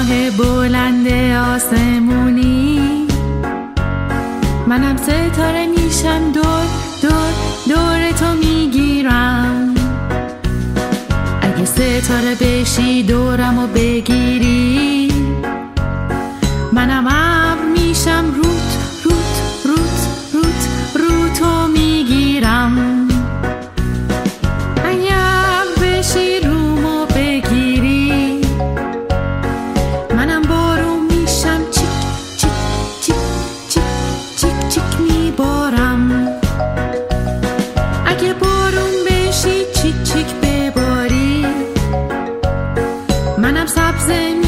ماه بلند آسمونی، منم ستاره میشم، دور دور دور تو میگیرم. اگه ستاره بشی دورم و بگیری، منم ابر میشم، روت روت روت روت روتو میگیرم. اگه ابر بشی رومو بگیری، منم بارون میشم، چیک چیک چیک چیک چیک چیک میبارم. اگه بارون بشی چیک چیک بباری، منم سبز